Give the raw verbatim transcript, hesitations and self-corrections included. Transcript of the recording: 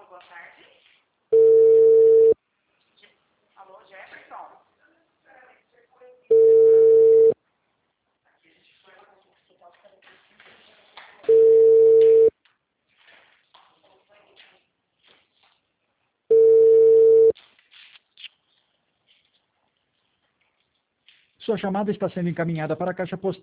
boa tarde. Alô, Jefferson? Sua chamada está sendo encaminhada para a caixa postal.